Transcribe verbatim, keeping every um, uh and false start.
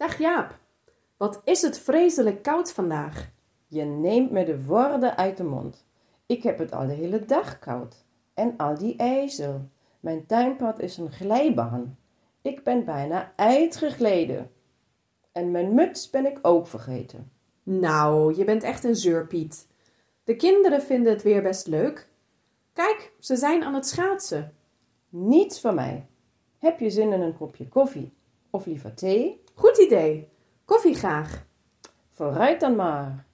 Dag Jaap, wat is het vreselijk koud vandaag. Je neemt me de woorden uit de mond. Ik heb het al de hele dag koud. En al die ijzel. Mijn tuinpad is een glijbaan. Ik ben bijna uitgegleden. En mijn muts ben ik ook vergeten. Nou, je bent echt een zeurpiet. De kinderen vinden het weer best leuk. Kijk, ze zijn aan het schaatsen. Niets van mij. Heb je zin in een kopje koffie? Of liever thee? Goed idee. Koffie graag. Vooruit dan maar.